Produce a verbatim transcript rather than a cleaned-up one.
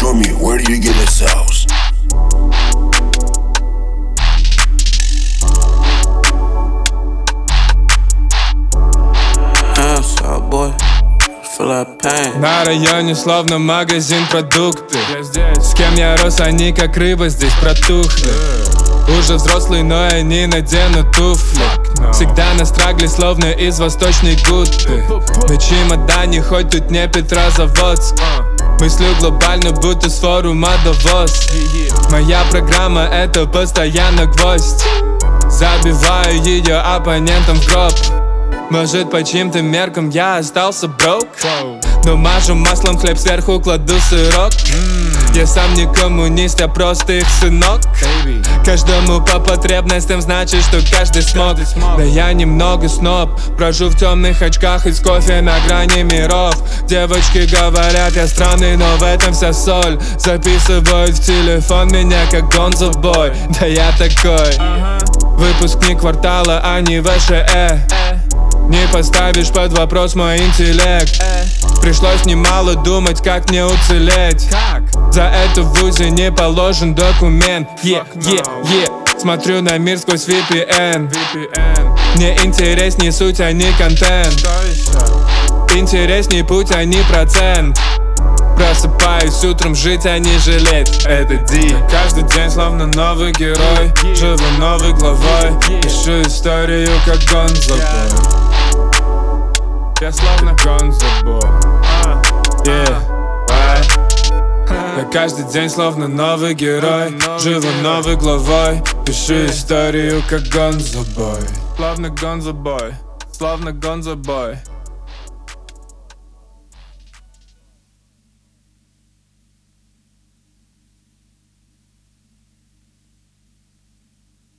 Tell me, where do you get the sauce? Damn, Southboy, feel that pain. На районе словно магазин продукты. С кем я рос, они как рыба здесь протухли. Уже взрослый, но они наденут туфли. Всегда на страгле, словно из восточной Гуты. На чемодане, хоть тут не Петрозаводск. Мыслю глобально, будто с форума Давос. Моя программа — это постоянно гвоздь. Забиваю ее оппонентам в гроб. Может, по чьим-то меркам я остался брок, но мажу маслом хлеб, сверху кладу сырок. Я сам не коммунист, я просто их сынок. Каждому по потребностям, значит, что каждый смог. Да я немного сноб, брожу в темных очках из кофе на грани миров. Девочки говорят, я странный, но в этом вся соль. Записывают в телефон меня как Гонзо Бой. Да я такой выпускник квартала, а не ВШЭ. Не поставишь под вопрос мой интеллект. Пришлось немало думать, как мне уцелеть. За это в вузе не положен документ. Yeah, yeah, yeah. Смотрю на мир сквозь ви пи эн. Мне интереснее суть, а не контент. Интереснее путь, а не процент. Просыпаюсь утром, жить, а не жалеть. Это Ди. Каждый день словно новый герой. Живу новой главой. Пишу историю, как Гонзо Бой. Я словно Гонзо Бой. Yeah, right. Я каждый день словно новый герой. Живу новой главой. Пишу историю, как Гонзо Бой. Словно Гонзо Бой. Словно Гонзо Бой.